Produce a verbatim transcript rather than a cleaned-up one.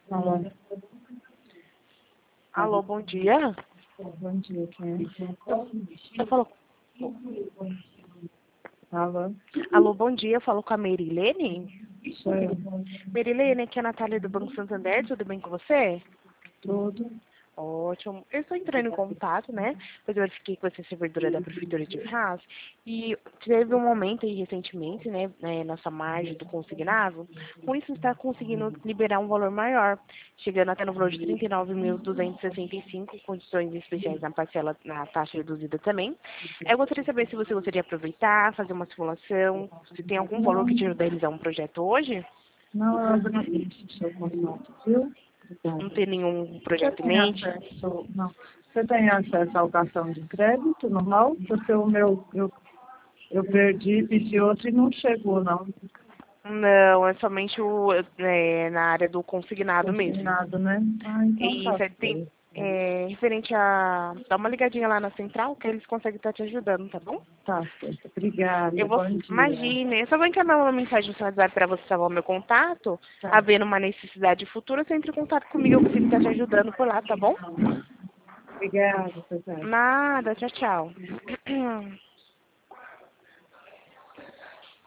Alô. Alô, bom dia. Bom dia, quem é? Eu falo... Alô. Alô, bom dia. Eu falo com a Merilene. Sou eu. Merilene, aqui é a Natália do Banco Santander. Tudo bem com você? Tudo. Ótimo. Eu estou entrando em contato, né? Pois eu verifiquei que você é servidora da Prefeitura de Brás. E teve um momento aí recentemente, né? né, Nossa margem do consignado. Com isso, está conseguindo liberar um valor maior, chegando até no valor de trinta e nove mil duzentos e sessenta e cinco, condições especiais na parcela, na taxa reduzida também. Eu gostaria de saber se você gostaria de aproveitar, fazer uma simulação, se tem algum valor que te ajuda a realizar um projeto hoje. Não, eu agradeço o seu contato, viu? Não Obrigada. tem nenhum Você projeto em tem mente? acesso, não. Você tem acesso ao cartão de crédito normal? Porque o meu, eu, eu perdi, pedi outro e não chegou, não. Não, é somente o, é, na área do consignado mesmo. Consignado, né? Ah, então E tá isso é, tem, certo. é, referente a... Dá uma ligadinha lá na central que eles conseguem estar te ajudando, tá bom? Tá certo. Obrigada. Eu vou... Bom dia. Imagine, eu só vou encaminhar uma mensagem no seu WhatsApp para você salvar o meu contato. Tá. Havendo uma necessidade futura, você entre em contato comigo, eu consigo estar te ajudando por lá, tá bom? Obrigada, César. Nada, tchau, tchau.